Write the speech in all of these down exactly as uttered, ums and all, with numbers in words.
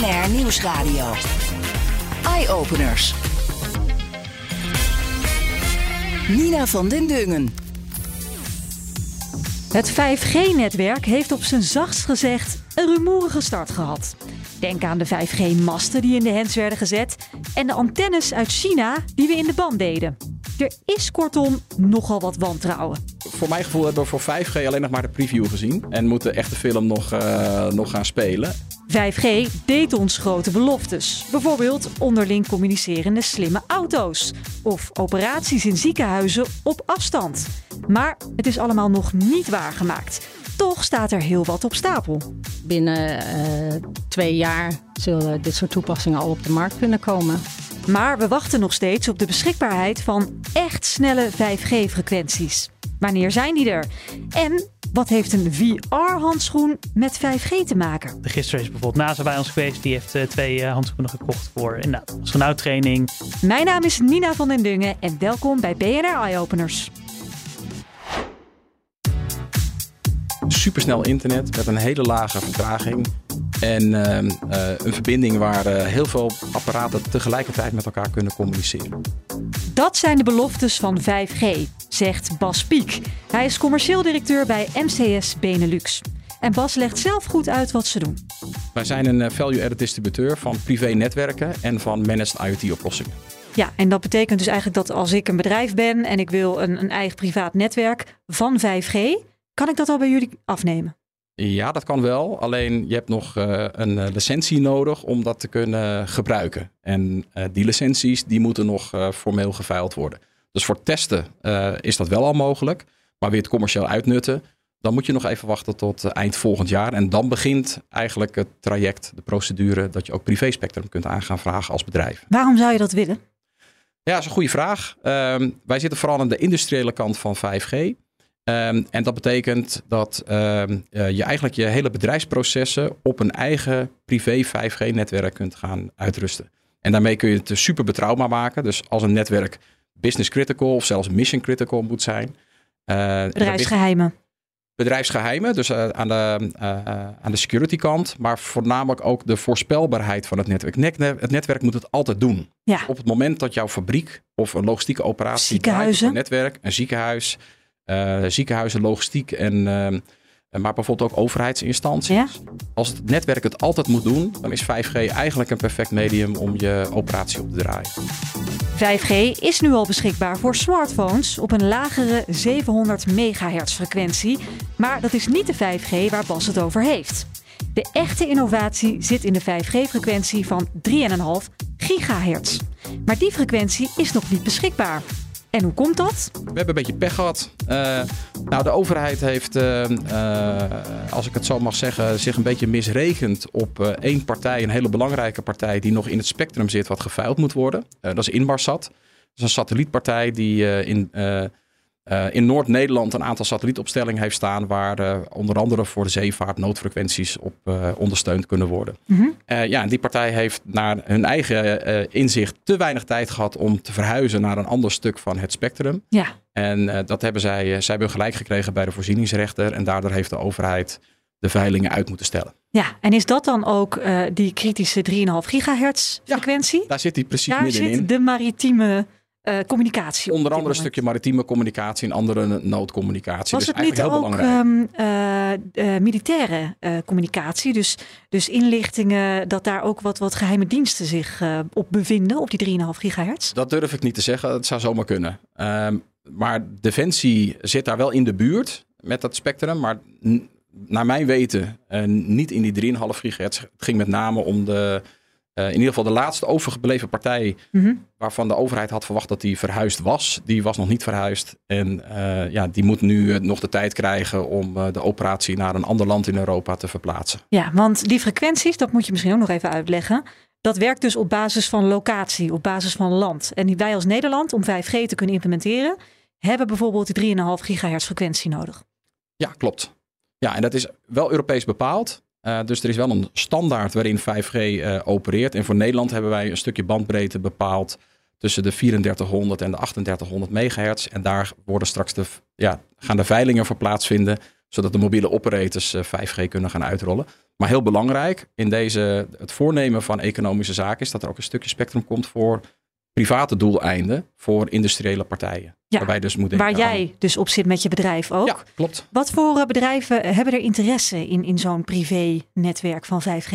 N R Nieuwsradio. Eye-openers. Nina van den Dungen. Het vijf G netwerk heeft op zijn zachtst gezegd een rumoerige start gehad. Denk aan de vijf G masten die in de hens werden gezet en de antennes uit China die we in de band deden. Er is kortom nogal wat wantrouwen. Voor mijn gevoel hebben we voor vijf G alleen nog maar de preview gezien en moeten de echte film nog, uh, nog gaan spelen. vijf G deed ons grote beloftes. Bijvoorbeeld onderling communicerende slimme auto's of operaties in ziekenhuizen op afstand. Maar het is allemaal nog niet waargemaakt. Toch staat er heel wat op stapel. Binnen uh, twee jaar zullen dit soort toepassingen al op de markt kunnen komen. Maar we wachten nog steeds op de beschikbaarheid van echt snelle vijf G frequenties. Wanneer zijn die er? En wat heeft een V R-handschoen met vijf G te maken? Gisteren is bijvoorbeeld NASA bij ons geweest. Die heeft uh, twee uh, handschoenen gekocht voor inderdaad astronauttraining. Mijn naam is Nina van den Dungen en welkom bij B N R Eye-openers. Supersnel internet met een hele lage vertraging. En uh, uh, een verbinding waar uh, heel veel apparaten tegelijkertijd met elkaar kunnen communiceren. Dat zijn de beloftes van vijf G, zegt Bas Piek. Hij is commercieel directeur bij M C S Benelux. En Bas legt zelf goed uit wat ze doen. Wij zijn een value-added distributeur van privé-netwerken en van managed I O T-oplossingen. Ja, en dat betekent dus eigenlijk dat als ik een bedrijf ben en ik wil een, een eigen privaat netwerk van vijf G, kan ik dat al bij jullie afnemen? Ja, dat kan wel. Alleen je hebt nog uh, een licentie nodig om dat te kunnen gebruiken. En uh, die licenties die moeten nog uh, formeel geveild worden. Dus voor testen uh, is dat wel al mogelijk. Maar weer het commercieel uitnutten, dan moet je nog even wachten tot uh, eind volgend jaar. En dan begint eigenlijk het traject, de procedure, dat je ook privé-spectrum kunt aan gaan vragen als bedrijf. Waarom zou je dat willen? Ja, dat is een goede vraag. Uh, wij zitten vooral aan de industriële kant van vijf G. Um, en dat betekent dat um, uh, je eigenlijk je hele bedrijfsprocessen op een eigen privé vijf G netwerk kunt gaan uitrusten. En daarmee kun je het super betrouwbaar maken. Dus als een netwerk business critical of zelfs mission critical moet zijn. Uh, bedrijfsgeheimen. Bedrijfsgeheimen, dus uh, aan, de, uh, aan de security kant. Maar voornamelijk ook de voorspelbaarheid van het netwerk. Net, het netwerk moet het altijd doen. Ja. Op het moment dat jouw fabriek of een logistieke operatie draait op een netwerk, een ziekenhuis, Uh, ziekenhuizen, logistiek en uh, maar bijvoorbeeld ook overheidsinstanties. Ja? Als het netwerk het altijd moet doen, dan is vijf G eigenlijk een perfect medium om je operatie op te draaien. vijf G is nu al beschikbaar voor smartphones op een lagere zevenhonderd megahertz frequentie. Maar dat is niet de vijf G waar Bas het over heeft. De echte innovatie zit in de vijf G frequentie van drie komma vijf gigahertz. Maar die frequentie is nog niet beschikbaar. En hoe komt dat? We hebben een beetje pech gehad. Uh, nou, de overheid heeft, uh, uh, als ik het zo mag zeggen, zich een beetje misrekend op uh, één partij, een hele belangrijke partij die nog in het spectrum zit wat geveild moet worden. Uh, dat is Inmarsat. Dat is een satellietpartij die uh, in, uh, uh, in Noord-Nederland een aantal satellietopstellingen heeft staan waar uh, onder andere voor de zeevaart noodfrequenties op uh, ondersteund kunnen worden. Mm-hmm. Uh, ja, en die partij heeft naar hun eigen uh, inzicht te weinig tijd gehad om te verhuizen naar een ander stuk van het spectrum. Ja. En uh, dat hebben zij, uh, zij hebben gelijk gekregen bij de voorzieningsrechter en daardoor heeft de overheid de veilingen uit moeten stellen. Ja, en is dat dan ook uh, die kritische drie komma vijf gigahertz frequentie? Ja, daar zit die precies daar middenin. Daar zit de maritieme Uh, communicatie. Onder andere een stukje maritieme communicatie en andere noodcommunicatie. Was dus het niet heel ook belangrijk. Um, uh, uh, militaire uh, communicatie? Dus, dus inlichtingen, dat daar ook wat, wat geheime diensten zich uh, op bevinden, op die drie komma vijf gigahertz? Dat durf ik niet te zeggen. Dat zou zomaar kunnen. Um, maar Defensie zit daar wel in de buurt met dat spectrum. Maar n- naar mijn weten uh, niet in die drie komma vijf gigahertz. Het ging met name om de... Uh, in ieder geval de laatste overgebleven partij mm-hmm. waarvan de overheid had verwacht dat die verhuisd was. Die was nog niet verhuisd. En uh, ja, die moet nu uh, nog de tijd krijgen om uh, de operatie naar een ander land in Europa te verplaatsen. Ja, want die frequenties, dat moet je misschien ook nog even uitleggen. Dat werkt dus op basis van locatie, op basis van land. En wij als Nederland, om vijf G te kunnen implementeren, hebben bijvoorbeeld die drie komma vijf gigahertz frequentie nodig. Ja, klopt. Ja, en dat is wel Europees bepaald. Uh, dus er is wel een standaard waarin vijf G uh, opereert. En voor Nederland hebben wij een stukje bandbreedte bepaald tussen de vierendertighonderd en de achtendertighonderd megahertz. En daar worden straks de, ja, gaan de veilingen voor plaatsvinden, zodat de mobiele operators uh, vijf G kunnen gaan uitrollen. Maar heel belangrijk in deze, het voornemen van economische zaken is dat er ook een stukje spectrum komt voor private doeleinden voor industriële partijen. Ja, waarbij dus moet denken waar jij aan... dus op zit met je bedrijf ook. Ja, klopt. Wat voor uh, bedrijven hebben er interesse in, in zo'n privé-netwerk van vijf G?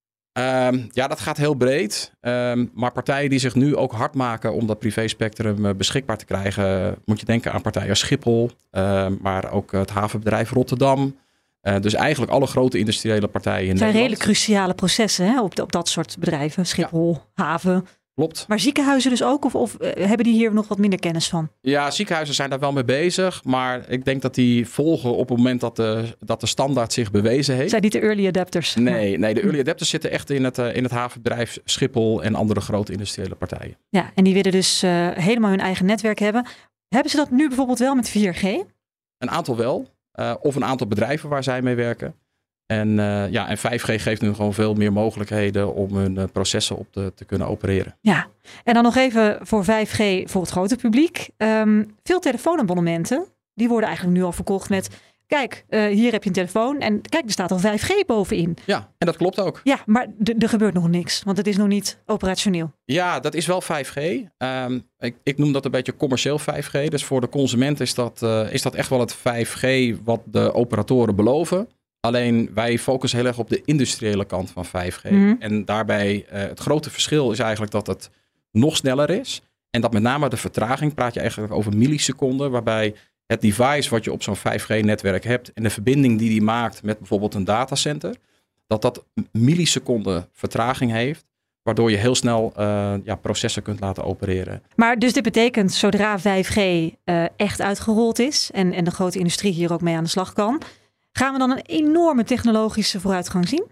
Um, ja, dat gaat heel breed. Um, maar partijen die zich nu ook hard maken om dat privé-spectrum uh, beschikbaar te krijgen, moet je denken aan partijen als Schiphol, uh, maar ook het havenbedrijf Rotterdam. Uh, dus eigenlijk alle grote industriële partijen in Het zijn Nederland. hele cruciale processen hè, op, op dat soort bedrijven. Schiphol, ja. haven. Klopt. Maar ziekenhuizen dus ook? Of, of uh, hebben die hier nog wat minder kennis van? Ja, ziekenhuizen zijn daar wel mee bezig. Maar ik denk dat die volgen op het moment dat de, dat de standaard zich bewezen heeft. Zijn niet de early adapters? Nee, nee, de early adapters zitten echt in het, uh, in het havenbedrijf Schiphol en andere grote industriële partijen. Ja, en die willen dus uh, helemaal hun eigen netwerk hebben. Hebben ze dat nu bijvoorbeeld wel met vier G? Een aantal wel. Uh, of een aantal bedrijven waar zij mee werken. En, uh, ja, en vijf G geeft nu gewoon veel meer mogelijkheden om hun uh, processen op te, te kunnen opereren. Ja, en dan nog even voor vijf G voor het grote publiek. Um, veel telefoonabonnementen, die worden eigenlijk nu al verkocht met... Kijk, uh, hier heb je een telefoon en kijk, er staat al vijf G bovenin. Ja, en dat klopt ook. Ja, maar d- er gebeurt nog niks, want het is nog niet operationeel. Ja, dat is wel vijf G. Um, ik, ik noem dat een beetje commercieel vijf G. Dus voor de consument is dat, uh, is dat echt wel het vijf G wat de operatoren beloven. Alleen wij focussen heel erg op de industriële kant van vijf G. Mm-hmm. En daarbij uh, het grote verschil is eigenlijk dat het nog sneller is. En dat met name de vertraging, praat je eigenlijk over milliseconden, waarbij het device wat je op zo'n vijf G-netwerk hebt en de verbinding die die maakt met bijvoorbeeld een datacenter, dat dat milliseconden vertraging heeft, waardoor je heel snel uh, ja, processen kunt laten opereren. Maar dus dit betekent, zodra vijf G uh, echt uitgerold is en, en de grote industrie hier ook mee aan de slag kan, gaan we dan een enorme technologische vooruitgang zien?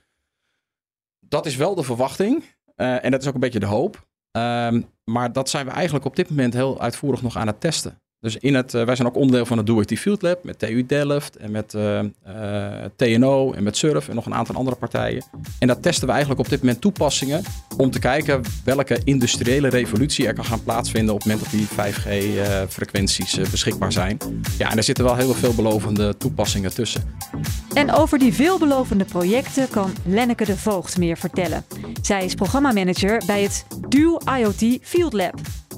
Dat is wel de verwachting uh, en dat is ook een beetje de hoop. Um, maar dat zijn we eigenlijk op dit moment heel uitvoerig nog aan het testen. Dus in het, uh, wij zijn ook onderdeel van het Do It Field Lab met T U Delft en met uh, uh, T N O en met Surf en nog een aantal andere partijen. En daar testen we eigenlijk op dit moment toepassingen om te kijken welke industriële revolutie er kan gaan plaatsvinden op het moment dat die vijf G-frequenties uh, uh, beschikbaar zijn. Ja, en er zitten wel heel veelbelovende toepassingen tussen. En over die veelbelovende projecten kan Lenneke de Voogd meer vertellen. Zij is programmamanager bij het Do I O T Field Lab.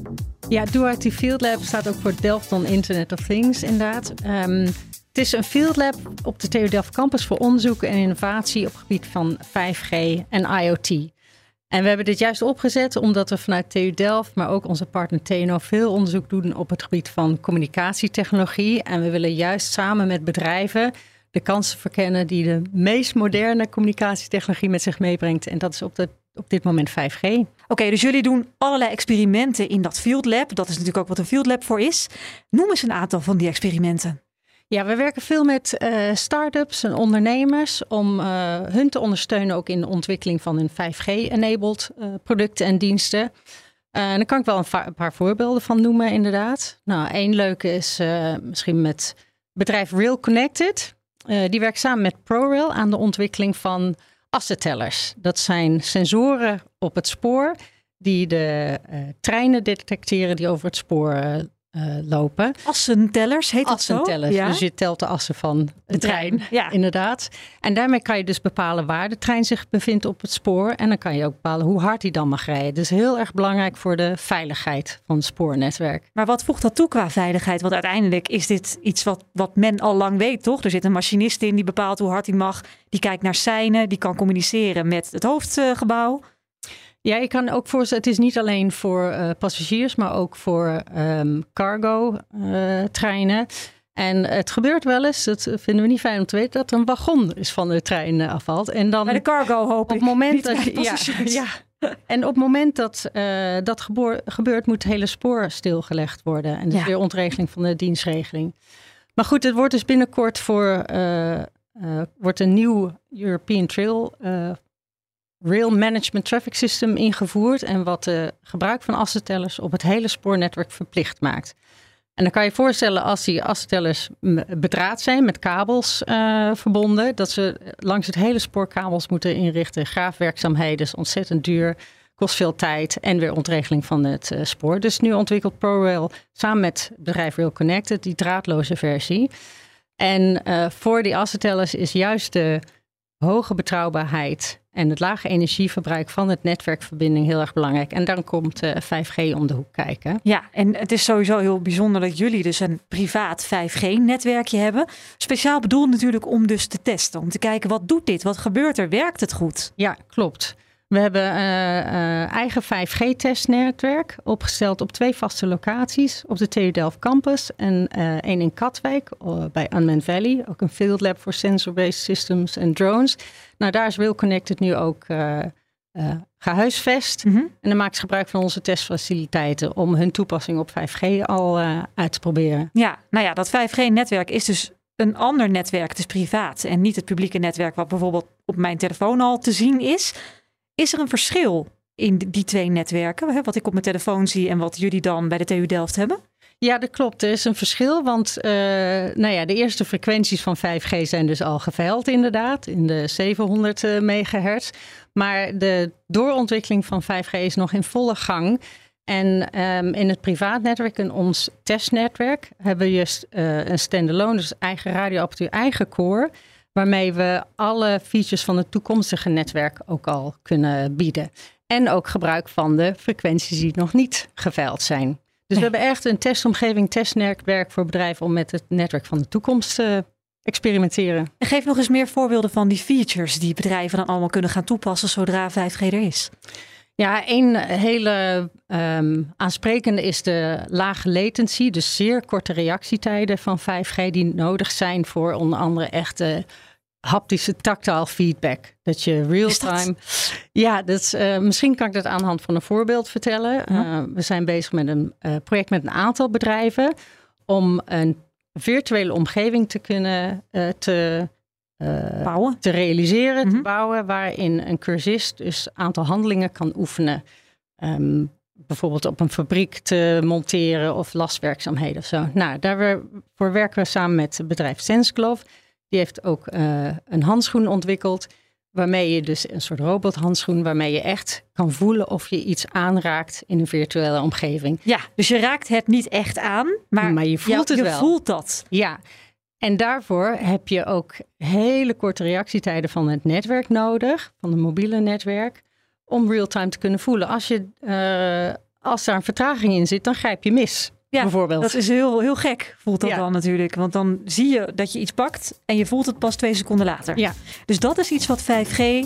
Ja, Do I O T Field Lab staat ook voor Delfton Internet of Things inderdaad. Um, het is een field lab op de T U Delft campus voor onderzoek en innovatie op het gebied van vijf G en I O T. En we hebben dit juist opgezet omdat we vanuit T U Delft, maar ook onze partner T N O veel onderzoek doen op het gebied van communicatietechnologie. En we willen juist samen met bedrijven de kansen verkennen die de meest moderne communicatietechnologie met zich meebrengt. En dat is op, de, op dit moment vijf G. Oké, okay, dus jullie doen allerlei experimenten in dat Field Lab. Dat is natuurlijk ook wat een Field Lab voor is. Noem eens een aantal van die experimenten. Ja, we werken veel met uh, start-ups en ondernemers om uh, hun te ondersteunen ook in de ontwikkeling van hun vijf G-enabled uh, producten en diensten. Uh, en daar kan ik wel een, va- een paar voorbeelden van noemen inderdaad. Nou, één leuke is uh, misschien met bedrijf Rail Connected. Uh, die werkt samen met ProRail aan de ontwikkeling van assentellers. Dat zijn sensoren op het spoor die de uh, treinen detecteren die over het spoor uh, uh, lopen. Assentellers heet dat zo? Assentellers, ja? Dus je telt de assen van de trein, trein. Ja. Inderdaad. En daarmee kan je dus bepalen waar de trein zich bevindt op het spoor. En dan kan je ook bepalen hoe hard die dan mag rijden. Dus heel erg belangrijk voor de veiligheid van het spoornetwerk. Maar wat voegt dat toe qua veiligheid? Want uiteindelijk is dit iets wat, wat men al lang weet, toch? Er zit een machinist in die bepaalt hoe hard hij mag. Die kijkt naar seinen, die kan communiceren met het hoofdgebouw. Ja, je kan ook voorstellen, het is niet alleen voor uh, passagiers, maar ook voor um, cargo uh, treinen. En het gebeurt wel eens, dat vinden we niet fijn om te weten, dat een wagon is van de trein uh, afvalt. En dan bij de cargo hoop op ik. Het moment niet dat, ja, ja. En op het moment dat uh, dat geboor, gebeurt, moet het hele spoor stilgelegd worden. En dat is ja. weer ontregeling van de dienstregeling. Maar goed, het wordt dus binnenkort voor uh, uh, wordt een nieuw European Trail uh, Rail Management Traffic System ingevoerd en wat de gebruik van assentellers op het hele spoornetwerk verplicht maakt. En dan kan je je voorstellen als die assentellers bedraad zijn met kabels uh, verbonden, dat ze langs het hele spoor kabels moeten inrichten. Graafwerkzaamheden is ontzettend duur, kost veel tijd en weer ontregeling van het uh, spoor. Dus nu ontwikkelt ProRail samen met het bedrijf Rail Connected die draadloze versie. En uh, voor die assettellers is juist de hoge betrouwbaarheid en het lage energieverbruik van het netwerkverbinding heel erg belangrijk. En dan komt uh, vijf G om de hoek kijken. Ja, en het is sowieso heel bijzonder dat jullie dus een privaat vijf G netwerkje hebben. Speciaal bedoeld natuurlijk om dus te testen. Om te kijken, wat doet dit? Wat gebeurt er? Werkt het goed? Ja, klopt. We hebben een uh, uh, eigen vijf G testnetwerk opgesteld op twee vaste locaties. Op de T U Delft campus en uh, één in Katwijk uh, bij Unmanned Valley. Ook een field lab voor sensor-based systems en drones. Nou, daar is Rail Connected nu ook uh, uh, gehuisvest. Mm-hmm. En dan maakt ze gebruik van onze testfaciliteiten om hun toepassing op vijf G al uh, uit te proberen. Ja, nou ja, dat vijf G netwerk is dus een ander netwerk. Het is privaat en niet het publieke netwerk wat bijvoorbeeld op mijn telefoon al te zien is. Is er een verschil in die twee netwerken? Wat ik op mijn telefoon zie en wat jullie dan bij de T U Delft hebben? Ja, dat klopt. Er is een verschil, want uh, nou ja, de eerste frequenties van vijf G zijn dus al geveild inderdaad, in de zevenhonderd uh, megahertz. Maar de doorontwikkeling van vijf G is nog in volle gang. En um, in het privaatnetwerk, in ons testnetwerk, hebben we juist uh, een standalone, dus eigen radioapparatuur, eigen core, waarmee we alle features van het toekomstige netwerk ook al kunnen bieden. En ook gebruik van de frequenties die nog niet geveild zijn. Dus nee. we hebben echt een testomgeving, testnetwerk voor bedrijven om met het netwerk van de toekomst te experimenteren. En geef nog eens meer voorbeelden van die features die bedrijven dan allemaal kunnen gaan toepassen zodra vijf G er is. Ja, een hele um, aansprekende is de lage latency, dus zeer korte reactietijden van vijf G die nodig zijn voor onder andere echte haptische tactile feedback. Dat je real-time... Ja, dat is, uh, misschien kan ik dat aan de hand van een voorbeeld vertellen. Uh, we zijn bezig met een uh, project met een aantal bedrijven om een virtuele omgeving te kunnen uh, te... Uh, bouwen. te realiseren, mm-hmm. te bouwen, waarin een cursist dus een aantal handelingen kan oefenen. Um, bijvoorbeeld op een fabriek te monteren of laswerkzaamheden of zo. Nou, daarvoor werken we samen met het bedrijf SenseGlove. Die heeft ook uh, een handschoen ontwikkeld, waarmee je dus een soort robothandschoen, waarmee je echt kan voelen of je iets aanraakt in een virtuele omgeving. Ja, dus je raakt het niet echt aan, maar, maar je voelt ja, het je wel. Je voelt dat. Ja. En daarvoor heb je ook hele korte reactietijden van het netwerk nodig, van het mobiele netwerk, om real-time te kunnen voelen. Als, je, uh, als daar een vertraging in zit, dan grijp je mis. Ja, bijvoorbeeld. Dat is heel, heel gek, voelt dat ja. dan natuurlijk. Want dan zie je dat je iets pakt en je voelt het pas twee seconden later. Ja. Dus dat is iets wat vijf G uh,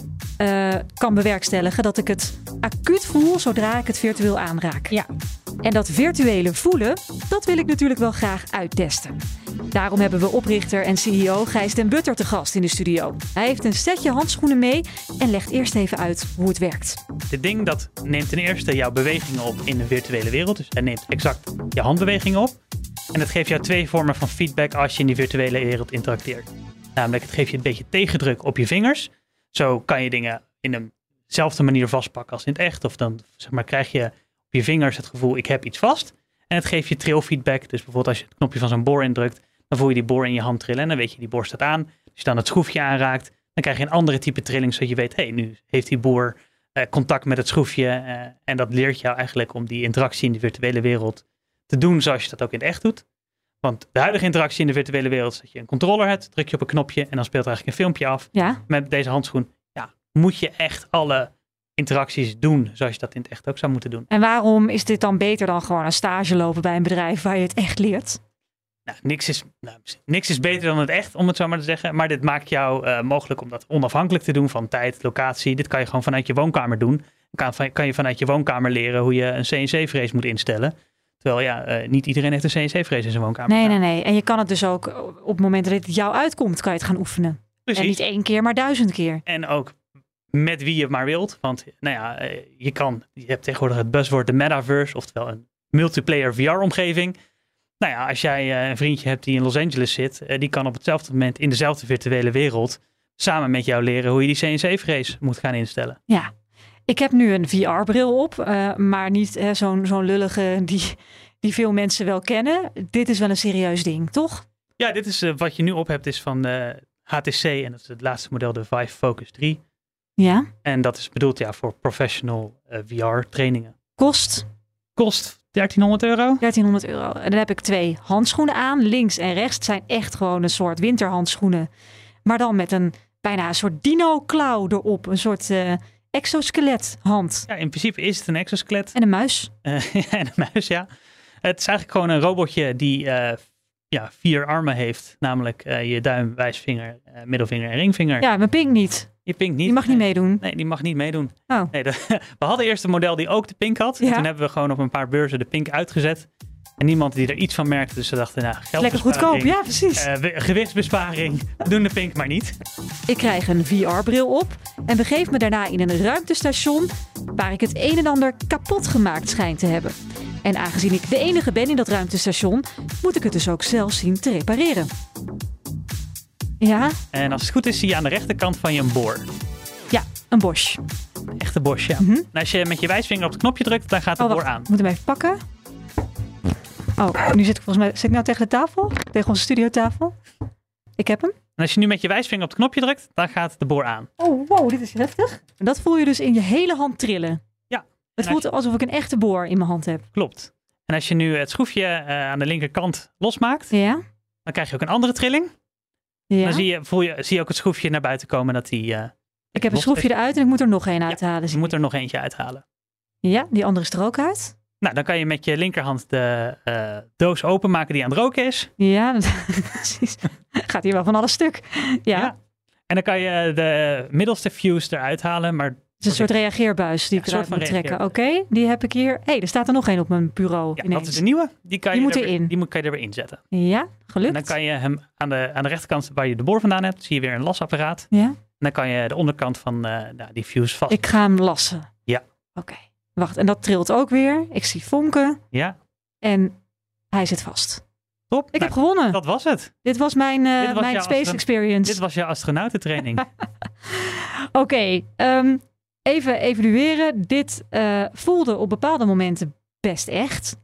kan bewerkstelligen. Dat ik het acuut voel zodra ik het virtueel aanraak. Ja. En dat virtuele voelen, dat wil ik natuurlijk wel graag uittesten. Daarom hebben we oprichter en C E O Gijs den Butter te gast in de studio. Hij heeft een setje handschoenen mee en legt eerst even uit hoe het werkt. Dit ding dat neemt ten eerste jouw bewegingen op in de virtuele wereld. Dus hij neemt exact je handbewegingen op. En dat geeft jou twee vormen van feedback als je in die virtuele wereld interacteert. Namelijk, het geeft je een beetje tegendruk op je vingers. Zo kan je dingen in dezelfde manier vastpakken als in het echt. Of dan zeg maar, krijg je op je vingers het gevoel, ik heb iets vast. En het geeft je trilfeedback. Dus bijvoorbeeld als je het knopje van zo'n boor indrukt, dan voel je die boor in je hand trillen en dan weet je, die boor staat aan. Als je dan het schroefje aanraakt, dan krijg je een andere type trilling, zodat je weet, hé, hey, nu heeft die boor uh, contact met het schroefje. Uh, en dat leert jou eigenlijk om die interactie in de virtuele wereld te doen zoals je dat ook in het echt doet. Want de huidige interactie in de virtuele wereld is dat je een controller hebt, druk je op een knopje en dan speelt er eigenlijk een filmpje af. Ja. Met deze handschoen, ja, moet je echt alle interacties doen zoals je dat in het echt ook zou moeten doen. En waarom is dit dan beter dan gewoon een stage lopen bij een bedrijf waar je het echt leert? Nou, niks is, nou, niks is beter dan het echt, om het zo maar te zeggen. Maar dit maakt jou uh, mogelijk om dat onafhankelijk te doen van tijd, locatie. Dit kan je gewoon vanuit je woonkamer doen. Dan kan, kan je vanuit je woonkamer leren hoe je een C N C-vrees moet instellen. Terwijl ja, uh, niet iedereen heeft een C N C-vrees in zijn woonkamer. Nee, nee, nee. En je kan het dus ook op het moment dat het jou uitkomt, kan je het gaan oefenen. Precies. En niet één keer, maar duizend keer. En ook met wie je maar wilt. Want nou ja, uh, je kan, je hebt tegenwoordig het buzzwoord de metaverse, oftewel een multiplayer V R-omgeving. Nou ja, als jij uh, een vriendje hebt die in Los Angeles zit, uh, die kan op hetzelfde moment in dezelfde virtuele wereld samen met jou leren hoe je die C N C-vrees moet gaan instellen. Ja, ik heb nu een V R-bril op, uh, maar niet uh, zo'n, zo'n lullige die, die veel mensen wel kennen. Dit is wel een serieus ding, toch? Ja, dit is uh, wat je nu op hebt is van uh, H T C en dat is het laatste model, de Vive Focus drie. Ja. En dat is bedoeld ja, voor professional uh, V R-trainingen. Kost? kost dertienhonderd euro. dertienhonderd euro. En dan heb ik twee handschoenen aan. Links en rechts. Het zijn echt gewoon een soort winterhandschoenen. Maar dan met een bijna een soort dino-klauw erop. Een soort uh, exoskelethand. Ja, in principe is het een exoskelet. En een muis. Uh, en een muis, ja. Het is eigenlijk gewoon een robotje die uh, ja, vier armen heeft. Namelijk uh, je duim, wijsvinger, uh, middelvinger en ringvinger. Ja, mijn pink niet. Je pink niet. Die mag niet nee. meedoen. Nee, die mag niet meedoen. Oh. Nee, de, we hadden eerst een model die ook de pink had. Ja. En toen hebben we gewoon op een paar beurzen de pink uitgezet. En niemand die er iets van merkte. Dus ze dachten, nou, lekker goedkoop, ja precies. Uh, gewichtsbesparing, we doen de pink maar niet. Ik krijg een V R-bril op en begeef me daarna in een ruimtestation waar ik het een en ander kapot gemaakt schijn te hebben. En aangezien ik de enige ben in dat ruimtestation, moet ik het dus ook zelf zien te repareren. Ja? En als het goed is, zie je aan de rechterkant van je een boor. Ja, een Bosch. Een echte Bosch, ja. Mm-hmm. En als je met je wijsvinger op het knopje drukt, dan gaat de oh, boor wacht. aan. Ik moet hem even pakken. Oh, nu zit ik volgens mij... Zit ik nou tegen de tafel? Tegen onze studiotafel? Ik heb hem. En als je nu met je wijsvinger op het knopje drukt, dan gaat de boor aan. Oh, wow, dit is heftig. En dat voel je dus in je hele hand trillen. Ja. Het voelt je... alsof ik een echte boor in mijn hand heb. Klopt. En als je nu het schroefje uh, aan de linkerkant losmaakt, ja. dan krijg je ook een andere trilling. Ja. Dan zie je, voel je, zie je ook het schroefje naar buiten komen. Dat die, uh, ik heb een schroefje eruit en ik moet er nog één uithalen. Ja, je moet er nog eentje uithalen. Ja, die andere is er ook uit. Nou, dan kan je met je linkerhand de uh, doos openmaken die aan het roken is. Ja, dat, precies. Gaat hier wel van alles stuk. Ja. ja. En dan kan je de middelste fuse eruit halen. Maar het is een soort reageerbuis die ja, ik eruit moet trekken. Oké, okay, die heb ik hier. Hé, hey, er staat er nog één op mijn bureau. Ja, ineens. dat is de nieuwe. Die, kan die je moet er erin. Weer, die moet, kan je er weer inzetten. Ja, gelukt. En dan kan je hem aan de, aan de rechterkant waar je de boor vandaan hebt, zie je weer een lasapparaat. Ja. En dan kan je de onderkant van uh, nou, die fuse vast. Ik ga hem lassen. Ja. Oké. Okay. Wacht, en dat trilt ook weer. Ik zie vonken. Ja. En hij zit vast. Top. Ik nou, heb gewonnen. Dat was het. Dit was mijn, uh, dit was mijn space experience. Dit was jouw astronautentraining. Oké, okay, um, even evalueren. Dit uh, voelde op bepaalde momenten best echt.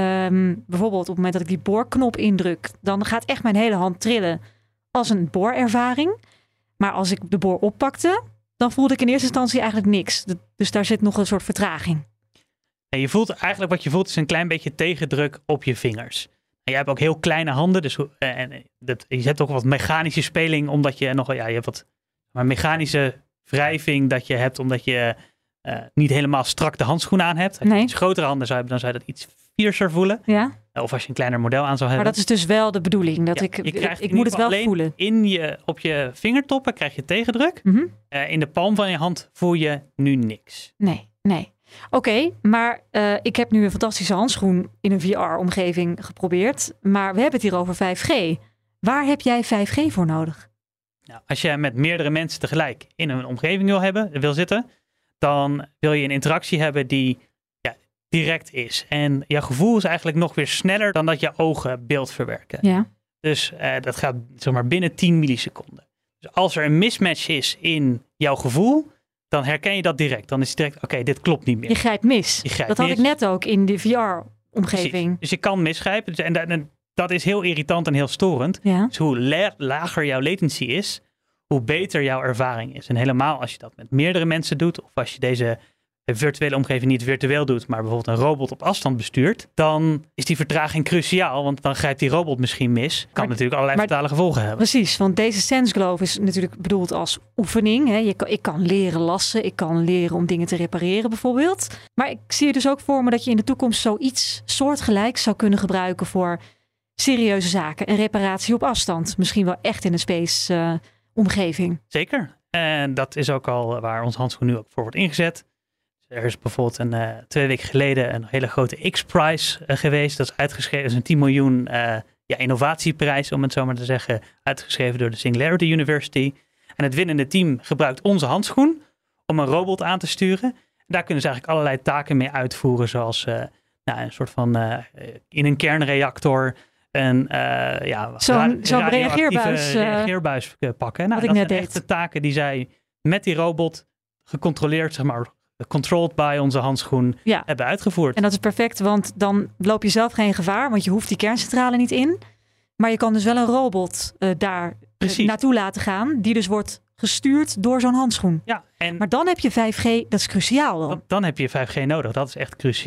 Um, bijvoorbeeld op het moment dat ik die boorknop indruk, dan gaat echt mijn hele hand trillen als een boorervaring. Maar als ik de boor oppakte, dan voelde ik in eerste instantie eigenlijk niks. Dus daar zit nog een soort vertraging. En je voelt eigenlijk wat je voelt is een klein beetje tegendruk op je vingers. En jij hebt ook heel kleine handen, dus uh, en dat, je hebt ook wat mechanische speling, omdat je nog, ja, je hebt wat maar mechanische wrijving dat je hebt, omdat je uh, niet helemaal strak de handschoen aan hebt. Als je nee. iets grotere handen zou hebben, dan zou je dat iets fiercer voelen. Ja. Of als je een kleiner model aan zou hebben. Maar dat is dus wel de bedoeling. Dat ja, ik, je krijgt ik moet het wel alleen voelen. In je, op je vingertoppen krijg je tegendruk. Mm-hmm. Uh, in de palm van je hand voel je nu niks. Nee, nee. Oké, okay, maar uh, ik heb nu een fantastische handschoen in een V R-omgeving geprobeerd. Maar we hebben het hier over vijf G. Waar heb jij vijf G voor nodig? Nou, als je met meerdere mensen tegelijk in een omgeving wil, hebben, wil zitten, dan wil je een interactie hebben die ja, direct is. En jouw gevoel is eigenlijk nog weer sneller dan dat je ogen beeld verwerken. Ja. Dus uh, dat gaat zeg maar binnen tien milliseconden. Dus als er een mismatch is in jouw gevoel, dan herken je dat direct. Dan is het direct, oké, okay, dit klopt niet meer. Je grijpt mis. Je grijpt dat had mis. ik net ook in de V R-omgeving. Precies. Dus je kan misgrijpen. Dus, en, en dat is heel irritant en heel storend. Ja. Dus hoe la- lager jouw latency is, hoe beter jouw ervaring is. En helemaal als je dat met meerdere mensen doet, of als je deze virtuele omgeving niet virtueel doet, maar bijvoorbeeld een robot op afstand bestuurt, dan is die vertraging cruciaal, want dan grijpt die robot misschien mis. Kan maar, natuurlijk allerlei maar, fatale gevolgen hebben. Precies, want deze SenseGlove is natuurlijk bedoeld als oefening. Hè. Je kan, ik kan leren lassen, ik kan leren om dingen te repareren bijvoorbeeld. Maar ik zie er dus ook voor me dat je in de toekomst zoiets soortgelijks zou kunnen gebruiken voor serieuze zaken. Een reparatie op afstand. Misschien wel echt in een space uh, omgeving. Zeker. En dat is ook al waar ons handschoen nu ook voor wordt ingezet. Er is bijvoorbeeld een, uh, twee weken geleden een hele grote X-Prize uh, geweest. Dat is uitgeschreven, dat is een tien miljoen uh, ja, innovatieprijs, om het zo maar te zeggen. Uitgeschreven door de Singularity University. En het winnende team gebruikt onze handschoen om een robot aan te sturen. En daar kunnen ze eigenlijk allerlei taken mee uitvoeren. Zoals uh, nou, een soort van uh, in een kernreactor een uh, ja, zo'n, ra- zo'n reageerbuis, uh, reageerbuis pakken. Nou, wat dat ik net zijn deed. echt de taken die zij met die robot gecontroleerd, zeg maar, controlled by onze handschoen ja. hebben uitgevoerd. En dat is perfect, want dan loop je zelf geen gevaar, want je hoeft die kerncentrale niet in. Maar je kan dus wel een robot uh, daar Precies. naartoe laten gaan, die dus wordt gestuurd door zo'n handschoen. Ja, en maar dan heb je vijf G, dat is cruciaal dan. Dan, dan heb je vijf G nodig, dat is echt cruciaal.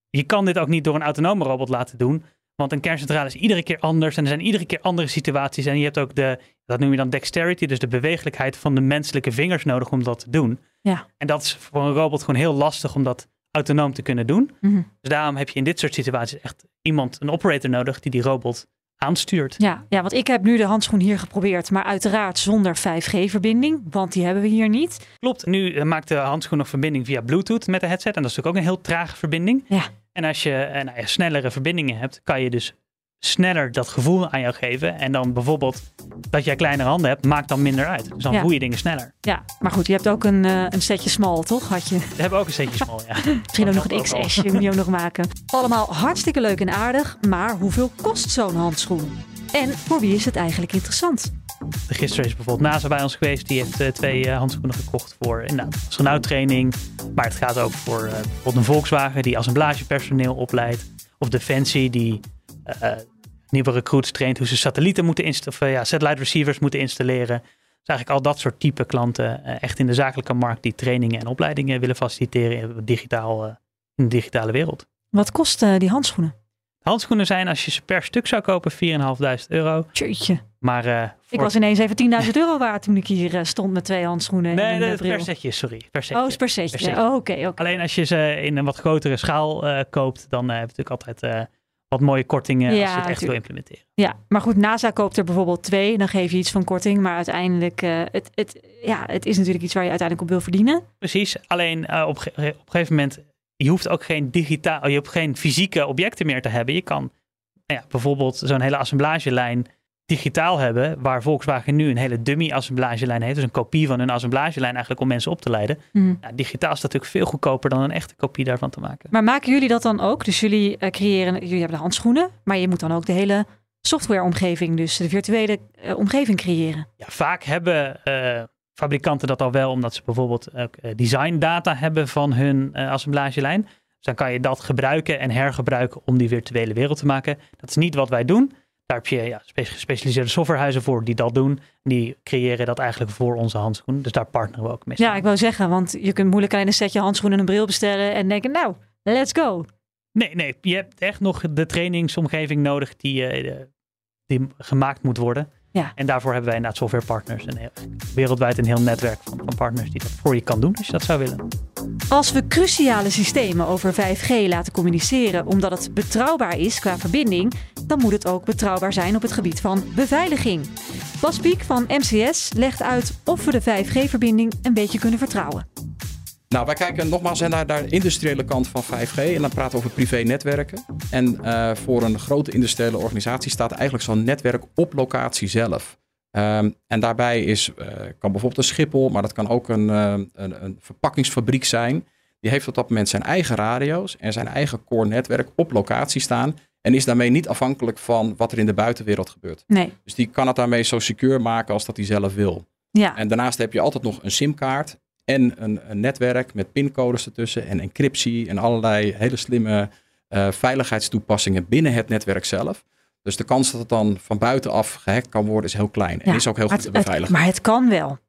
je kan dit ook niet door een autonome robot laten doen. Want een kerncentrale is iedere keer anders. En er zijn iedere keer andere situaties. En je hebt ook de, dat noem je dan dexterity. Dus de beweeglijkheid van de menselijke vingers nodig om dat te doen. Ja. En dat is voor een robot gewoon heel lastig om dat autonoom te kunnen doen. Mm-hmm. Dus daarom heb je in dit soort situaties echt iemand, een operator nodig die die robot aanstuurt. Ja, ja, want ik heb nu de handschoen hier geprobeerd. Maar uiteraard zonder vijf G verbinding. Want die hebben we hier niet. Klopt. Nu uh, maakt de handschoen nog verbinding via Bluetooth met de headset. En dat is natuurlijk ook een heel trage verbinding. Ja. En als je uh, nou ja, snellere verbindingen hebt, kan je dus sneller dat gevoel aan jou geven. En dan bijvoorbeeld dat jij kleinere handen hebt, maakt dan minder uit. Dus dan ja. voel je dingen sneller. Ja, maar goed, je hebt ook een, uh, een setje small, toch? Had je? We hebben ook een setje small, ja. Misschien ook nog een X S, je moet die ook nog maken. Allemaal hartstikke leuk en aardig, maar hoeveel kost zo'n handschoen? En voor wie is het eigenlijk interessant? Gisteren is bijvoorbeeld NASA bij ons geweest. Die heeft uh, twee uh, handschoenen gekocht voor inderdaad astronauttraining. Maar het gaat ook voor uh, bijvoorbeeld een Volkswagen die assemblagepersoneel opleidt. Of Defensie die uh, nieuwe recruits traint hoe ze satellieten moeten installeren. Of uh, ja, satellite receivers moeten installeren. Dus eigenlijk al dat soort type klanten uh, echt in de zakelijke markt die trainingen en opleidingen willen faciliteren in, digitaal, uh, in de digitale wereld. Wat kosten uh, die handschoenen? Handschoenen zijn, als je ze per stuk zou kopen, vier vijfduizend euro. Tjeetje. Maar, uh, voor... Ik was ineens even tienduizend euro waard toen ik hier uh, stond met twee handschoenen. Nee, en een dat bril. per setje, sorry. Per setje. Oh, is per setje. Per setje. Oh, oké. Okay, okay. Alleen als je ze in een wat grotere schaal uh, koopt, dan uh, heb je natuurlijk altijd uh, wat mooie kortingen ja, als je het echt tuurlijk. wil implementeren. Ja, maar goed, NASA koopt er bijvoorbeeld twee. Dan geef je iets van korting. Maar uiteindelijk, uh, het, het, ja, het is natuurlijk iets waar je uiteindelijk op wil verdienen. Precies. Alleen uh, op, ge- op een gegeven moment, je hoeft ook geen digitaal, je hoeft geen fysieke objecten meer te hebben. Je kan nou ja, bijvoorbeeld zo'n hele assemblagelijn digitaal hebben, waar Volkswagen nu een hele dummy assemblagelijn heeft. Dus een kopie van hun assemblagelijn eigenlijk om mensen op te leiden. Mm. Ja, digitaal is dat natuurlijk veel goedkoper dan een echte kopie daarvan te maken. Maar maken jullie dat dan ook? Dus jullie uh, creëren, jullie hebben de handschoenen, maar je moet dan ook de hele softwareomgeving, dus de virtuele uh, omgeving creëren. Ja, vaak hebben uh, fabrikanten dat al wel, omdat ze bijvoorbeeld uh, design data hebben van hun uh, assemblagelijn. Dus dan kan je dat gebruiken en hergebruiken om die virtuele wereld te maken. Dat is niet wat wij doen. Daar heb je ja, gespecialiseerde softwarehuizen voor die dat doen. Die creëren dat eigenlijk voor onze handschoenen. Dus daar partneren we ook mee. Ja, ik wou zeggen, want je kunt moeilijk alleen een setje handschoenen en een bril bestellen en denken, nou, let's go. Nee, nee, je hebt echt nog de trainingsomgeving nodig die, uh, die gemaakt moet worden. Ja. En daarvoor hebben wij inderdaad softwarepartners. En heel, wereldwijd een heel netwerk van, van partners die dat voor je kan doen als je dat zou willen. Als we cruciale systemen over vijf G laten communiceren omdat het betrouwbaar is qua verbinding, dan moet het ook betrouwbaar zijn op het gebied van beveiliging. Bas Piek van M C S legt uit of we de vijf G-verbinding een beetje kunnen vertrouwen. Nou, wij kijken nogmaals naar, naar de industriële kant van vijf G en dan praten we over privé-netwerken. En uh, voor een grote industriële organisatie staat eigenlijk zo'n netwerk op locatie zelf. Um, en daarbij is, uh, kan bijvoorbeeld een Schiphol, maar dat kan ook een, uh, een, een verpakkingsfabriek zijn. Die heeft op dat moment zijn eigen radio's en zijn eigen core netwerk op locatie staan. En is daarmee niet afhankelijk van wat er in de buitenwereld gebeurt. Nee. Dus die kan het daarmee zo secure maken als dat hij zelf wil. Ja. En daarnaast heb je altijd nog een simkaart en een, een netwerk met pincodes ertussen en encryptie en allerlei hele slimme uh, veiligheidstoepassingen binnen het netwerk zelf. Dus de kans dat het dan van buitenaf gehackt kan worden is heel klein. En Ja, is ook heel goed te het, beveiligen. het, maar het kan wel.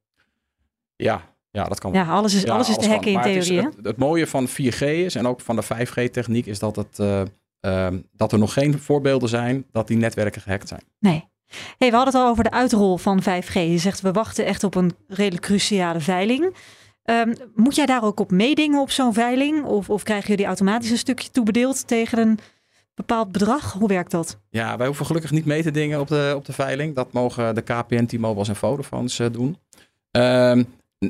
Ja, ja, dat kan. Ja, alles is, Ja, alles is te hacken kan. in Maar theorie. Het, is, het, het mooie van vier G is en ook van de vijf G-techniek is dat, het, uh, uh, dat er nog geen voorbeelden zijn dat die netwerken gehackt zijn. Nee. Hey, we hadden het al over de uitrol van vijf G. Je zegt we wachten echt op een redelijk cruciale veiling. Um, moet jij daar ook op meedingen op zo'n veiling? Of, of krijgen jullie automatisch een stukje toebedeeld tegen een bepaald bedrag? Hoe werkt dat? Ja, wij hoeven gelukkig niet mee te dingen op de, op de veiling. Dat mogen de K P N, T-Mobiles en Vodafones uh, doen. Um,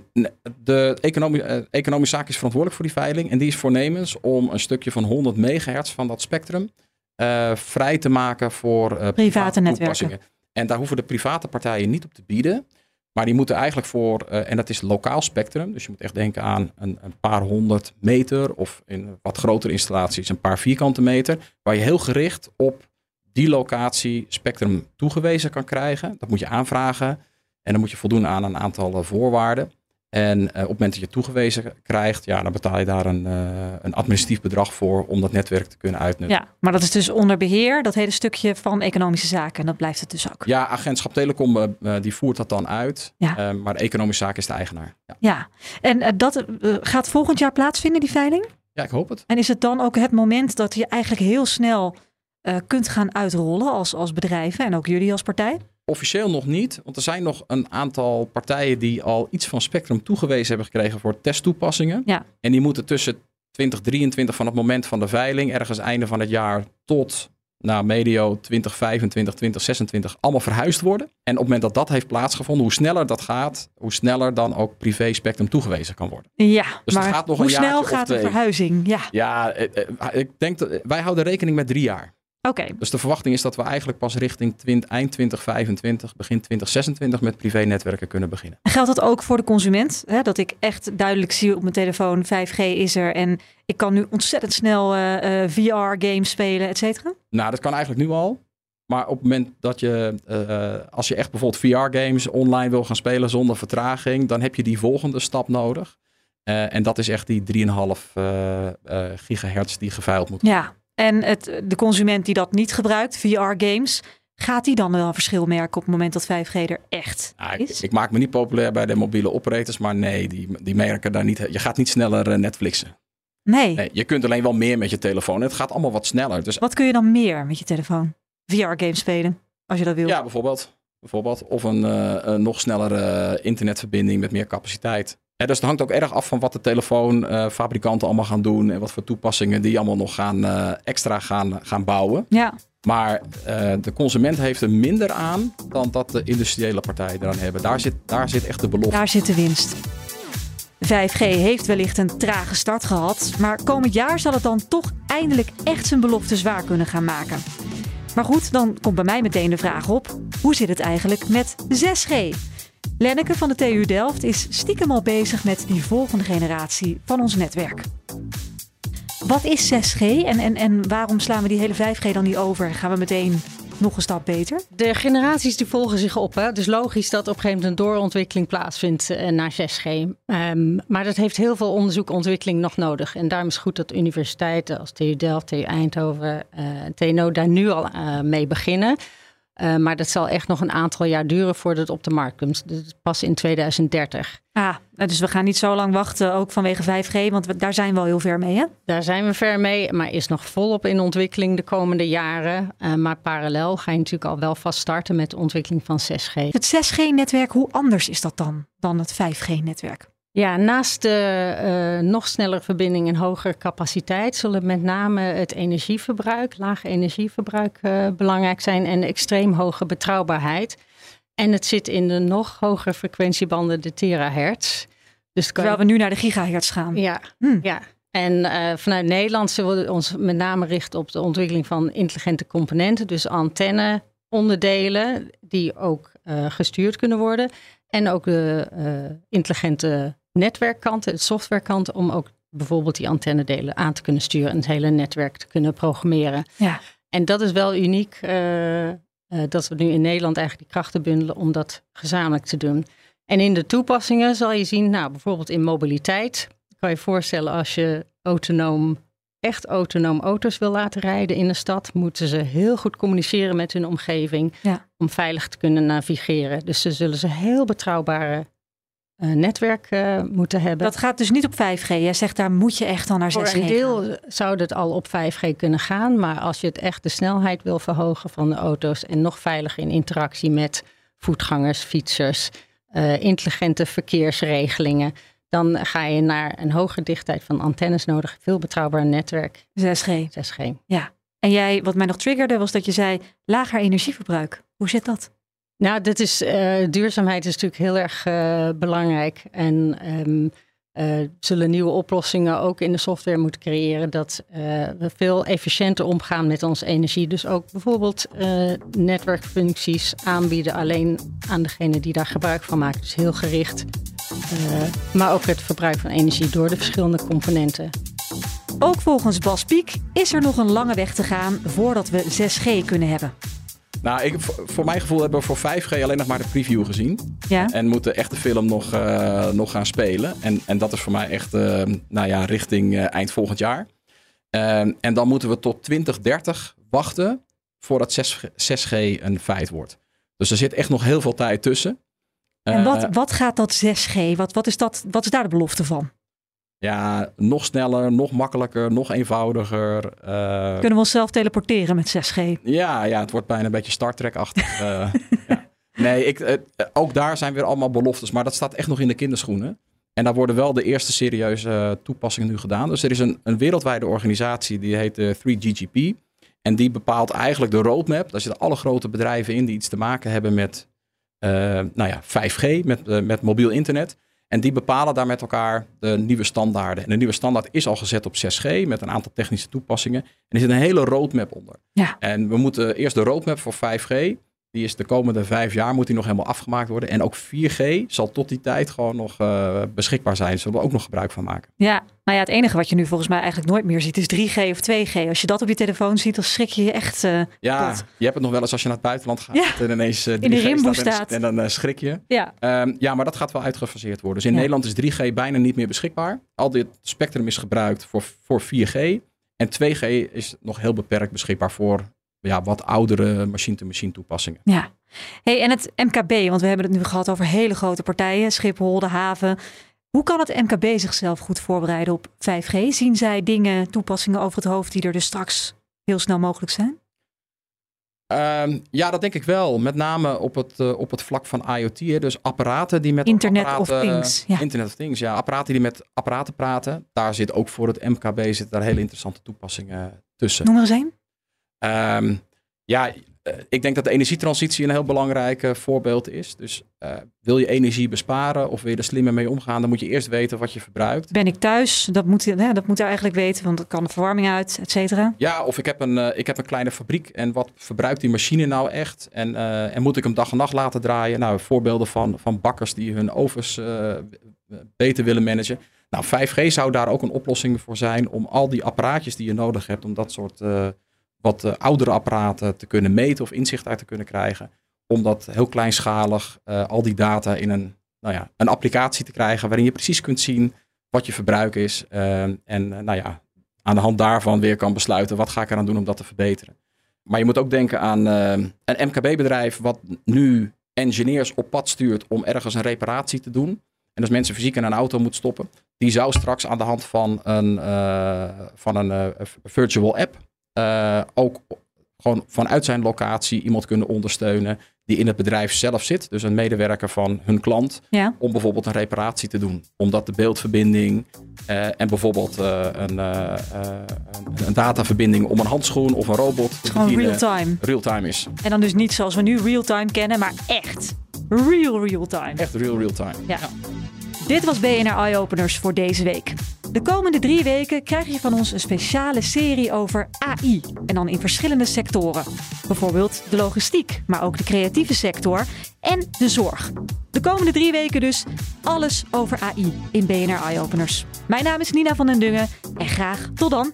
de economie, uh, economische zaak is verantwoordelijk voor die veiling. En die is voornemens om een stukje van honderd megahertz van dat spectrum uh, vrij te maken voor uh, private, private toepassingen. netwerken. En daar hoeven de private partijen niet op te bieden. Maar die moeten eigenlijk voor, uh, en dat is lokaal spectrum. Dus je moet echt denken aan een, een paar honderd meter of in wat grotere installaties een paar vierkante meter. Waar je heel gericht op die locatie spectrum toegewezen kan krijgen. Dat moet je aanvragen en dan moet je voldoen aan een aantal uh, voorwaarden. En uh, op het moment dat je toegewezen krijgt, ja, dan betaal je daar een, uh, een administratief bedrag voor om dat netwerk te kunnen uitnutten. Ja, maar dat is dus onder beheer, dat hele stukje van economische zaken. En dat blijft het dus ook. Ja, agentschap Telecom uh, die voert dat dan uit. Ja. Uh, maar de economische zaak is de eigenaar. Ja, ja. En uh, dat uh, gaat volgend jaar plaatsvinden, die veiling? Ja, ik hoop het. En is het dan ook het moment dat je eigenlijk heel snel uh, kunt gaan uitrollen als, als bedrijven en ook jullie als partij? Officieel nog niet, want er zijn nog een aantal partijen die al iets van spectrum toegewezen hebben gekregen voor testtoepassingen. Ja. En die moeten tussen twintig drieëntwintig van het moment van de veiling, ergens einde van het jaar tot nou, medio twintig vijfentwintig, twintig zesentwintig allemaal verhuisd worden. En op het moment dat dat heeft plaatsgevonden, hoe sneller dat gaat, hoe sneller dan ook privé spectrum toegewezen kan worden. Ja, dus maar het gaat nog hoe een snel gaat de verhuizing? Ja, ja eh, eh, ik denk dat wij houden rekening met drie jaar. Oké. Okay. Dus de verwachting is dat we eigenlijk pas richting twintig, eind twintig vijfentwintig, begin twintig zesentwintig met privé-netwerken kunnen beginnen. En geldt dat ook voor de consument? Hè? Dat ik echt duidelijk zie op mijn telefoon vijf G is er en ik kan nu ontzettend snel uh, uh, V R-games spelen, et cetera? Nou, dat kan eigenlijk nu al. Maar op het moment dat je, uh, als je echt bijvoorbeeld V R-games online wil gaan spelen zonder vertraging, dan heb je die volgende stap nodig. Uh, en dat is echt die drie komma vijf uh, uh, gigahertz die geveild moet worden. Ja. En het, de consument die dat niet gebruikt, V R-games, gaat die dan wel een verschil merken op het moment dat vijf G er echt ja, is? Ik, ik maak me niet populair bij de mobiele operators, maar nee, die, die merken daar niet. Je gaat niet sneller uh, Netflixen. Nee. nee. Je kunt alleen wel meer met je telefoon. Het gaat allemaal wat sneller. Dus... Wat kun je dan meer met je telefoon? V R-games spelen, als je dat wil? Ja, bijvoorbeeld. bijvoorbeeld. Of een, uh, een nog snellere internetverbinding met meer capaciteit. Ja, dus het hangt ook erg af van wat de telefoonfabrikanten uh, allemaal gaan doen. En wat voor toepassingen die allemaal nog gaan, uh, extra gaan, gaan bouwen. Ja. Maar uh, de consument heeft er minder aan dan dat de industriële partijen eraan hebben. Daar zit, daar zit echt de belofte. Daar zit de winst. vijf G heeft wellicht een trage start gehad. Maar komend jaar zal het dan toch eindelijk echt zijn beloftes waar kunnen gaan maken. Maar goed, dan komt bij mij meteen de vraag op. Hoe zit het eigenlijk met zes G? Lenneke van de T U Delft is stiekem al bezig met die volgende generatie van ons netwerk. Wat is zes G en, en, en waarom slaan we die hele vijf G dan niet over? Gaan we meteen nog een stap beter? De generaties die volgen zich op. Hè? Dus logisch dat op een gegeven moment een doorontwikkeling plaatsvindt uh, naar zes G. Um, maar dat heeft heel veel onderzoek en ontwikkeling nog nodig. En daarom is het goed dat universiteiten als T U Delft, T U Eindhoven, uh, T N O daar nu al uh, mee beginnen. Uh, maar dat zal echt nog een aantal jaar duren voordat het op de markt komt. Dus pas in tweeduizend dertig. Ah, dus we gaan niet zo lang wachten, ook vanwege vijf G, want we, daar zijn we al heel ver mee, hè? Daar zijn we ver mee, maar is nog volop in ontwikkeling de komende jaren. Uh, maar parallel ga je natuurlijk al wel vast starten met de ontwikkeling van zes G. Het zes G-netwerk, hoe anders is dat dan, dan het vijf G-netwerk? Ja, naast de uh, nog snellere verbinding en hogere capaciteit zullen met name het energieverbruik, lage energieverbruik uh, belangrijk zijn en extreem hoge betrouwbaarheid. En het zit in de nog hogere frequentiebanden, de terahertz. Dus terwijl je... we nu naar de gigahertz gaan. Ja, hm. ja. En uh, vanuit Nederland zullen we ons met name richten op de ontwikkeling van intelligente componenten. Dus antenne onderdelen die ook uh, gestuurd kunnen worden. En ook de uh, intelligente netwerkkanten, de softwarekanten, om ook bijvoorbeeld die antennedelen aan te kunnen sturen en het hele netwerk te kunnen programmeren. Ja. En dat is wel uniek, uh, uh, dat we nu in Nederland eigenlijk die krachten bundelen om dat gezamenlijk te doen. En in de toepassingen zal je zien, nou bijvoorbeeld in mobiliteit, kan je voorstellen als je autonoom, echt autonoom auto's wil laten rijden in de stad, moeten ze heel goed communiceren met hun omgeving, ja, om veilig te kunnen navigeren. Dus ze zullen ze heel betrouwbare uh, netwerk uh, moeten hebben. Dat gaat dus niet op vijf G. Jij zegt daar moet je echt dan naar zes G gaan. Voor een deel zou het al op vijf G kunnen gaan, maar als je het echt de snelheid wil verhogen van de auto's en nog veiliger in interactie met voetgangers, fietsers, uh, intelligente verkeersregelingen, dan ga je naar een hogere dichtheid van antennes nodig. Veel betrouwbaar netwerk. zes G. zes G. Ja. En jij, wat mij nog triggerde, was dat je zei lager energieverbruik. Hoe zit dat? Nou, dit is, uh, duurzaamheid is natuurlijk heel erg uh, belangrijk. En um, uh, zullen nieuwe oplossingen ook in de software moeten creëren. Dat uh, we veel efficiënter omgaan met onze energie. Dus ook bijvoorbeeld uh, netwerkfuncties aanbieden alleen aan degene die daar gebruik van maken. Dus heel gericht. Uh, maar ook het verbruik van energie door de verschillende componenten. Ook volgens Bas Piek is er nog een lange weg te gaan voordat we zes G kunnen hebben. Nou, ik, voor mijn gevoel hebben we voor vijf G alleen nog maar de preview gezien. Ja. En moeten echt de film nog, uh, nog gaan spelen. En, en dat is voor mij echt uh, nou ja, richting uh, eind volgend jaar. Uh, en dan moeten we tot twintig dertig wachten voordat zes G een feit wordt. Dus er zit echt nog heel veel tijd tussen. En wat, wat gaat dat zes G? Wat, wat, is dat, wat is daar de belofte van? Ja, nog sneller, nog makkelijker, nog eenvoudiger. Uh, Kunnen we onszelf teleporteren met zes G? Ja, ja, het wordt bijna een beetje Star Trek-achtig. uh, ja. Nee, ik, uh, ook daar zijn weer allemaal beloftes. Maar dat staat echt nog in de kinderschoenen. En daar worden wel de eerste serieuze uh, toepassingen nu gedaan. Dus er is een, een wereldwijde organisatie die heet uh, three G G P. En die bepaalt eigenlijk de roadmap. Daar zitten alle grote bedrijven in die iets te maken hebben met uh, nou ja, vijf G, met, uh, met mobiel internet. En die bepalen daar met elkaar de nieuwe standaarden. En de nieuwe standaard is al gezet op zes G met een aantal technische toepassingen. En er zit een hele roadmap onder. Ja. En we moeten eerst de roadmap voor vijf G... Die is de komende vijf jaar moet die nog helemaal afgemaakt worden. En ook vier G zal tot die tijd gewoon nog uh, beschikbaar zijn. Daar zullen we ook nog gebruik van maken. Ja, nou ja, het enige wat je nu volgens mij eigenlijk nooit meer ziet is drie G of twee G. Als je dat op je telefoon ziet, dan schrik je je echt uh, Ja, tot. Je hebt het nog wel eens als je naar het buitenland gaat. Ja. En ineens uh, in de rimboe staat. staat. En dan uh, schrik je. Ja. Um, ja, maar dat gaat wel uitgefaseerd worden. Dus in ja. Nederland is drie G bijna niet meer beschikbaar. Al dit spectrum is gebruikt voor, voor vier G. En twee G is nog heel beperkt beschikbaar voor ja, wat oudere machine-to-machine toepassingen. Ja. Hey, en het M K B, want we hebben het nu gehad over hele grote partijen, Schiphol, de haven. Hoe kan het M K B zichzelf goed voorbereiden op vijf G? Zien zij dingen, toepassingen over het hoofd die er dus straks heel snel mogelijk zijn? Um, ja, dat denk ik wel. Met name op het, uh, op het vlak van IoT. Hè. Dus apparaten die met Internet apparaten, of Things. Ja. Internet of Things, ja. Apparaten die met apparaten praten. Daar zit ook voor het M K B zitten daar hele interessante toepassingen tussen. Noem er eens één. Um, ja, ik denk dat de energietransitie een heel belangrijk uh, voorbeeld is. Dus uh, wil je energie besparen of wil je er slimmer mee omgaan, dan moet je eerst weten wat je verbruikt. Ben ik thuis? Dat moet, hè, dat moet je eigenlijk weten, want dan kan de verwarming uit, et cetera. Ja, of ik heb, een, uh, ik heb een kleine fabriek en wat verbruikt die machine nou echt? En, uh, en moet ik hem dag en nacht laten draaien? Nou, voorbeelden van, van bakkers die hun ovens uh, beter willen managen. Nou, vijf G zou daar ook een oplossing voor zijn om al die apparaatjes die je nodig hebt, om dat soort Uh, wat uh, oudere apparaten te kunnen meten of inzicht uit te kunnen krijgen. Om dat heel kleinschalig, uh, al die data in een, nou ja, een applicatie te krijgen waarin je precies kunt zien wat je verbruik is. Uh, en uh, nou ja, aan de hand daarvan weer kan besluiten wat ga ik eraan doen om dat te verbeteren. Maar je moet ook denken aan uh, een M K B-bedrijf wat nu engineers op pad stuurt om ergens een reparatie te doen. En als mensen fysiek in een auto moet stoppen, die zou straks aan de hand van een, uh, van een uh, virtual app Uh, ook gewoon vanuit zijn locatie iemand kunnen ondersteunen die in het bedrijf zelf zit. Dus een medewerker van hun klant. Ja. Om bijvoorbeeld een reparatie te doen. Omdat de beeldverbinding uh, en bijvoorbeeld uh, een, uh, uh, een dataverbinding om een handschoen of een robot te gewoon real-time. Real-time is. En dan dus niet zoals we nu real-time kennen, maar echt real real-time. Echt real real-time. Ja. Ja. Dit was B N R Eye Openers voor deze week. De komende drie weken krijg je van ons een speciale serie over A I. En dan in verschillende sectoren. Bijvoorbeeld de logistiek, maar ook de creatieve sector en de zorg. De komende drie weken dus alles over A I in B N R Eye Openers. Mijn naam is Nina van den Dungen en graag tot dan.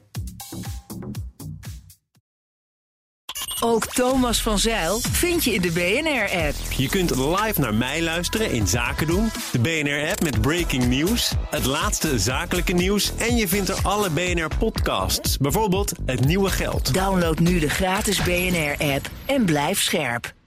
Ook Thomas van Zijl vind je in de B N R-app. Je kunt live naar mij luisteren in Zaken doen, de B N R-app met breaking news, het laatste zakelijke nieuws en je vindt er alle B N R-podcasts, bijvoorbeeld Het Nieuwe Geld. Download nu de gratis B N R-app en blijf scherp.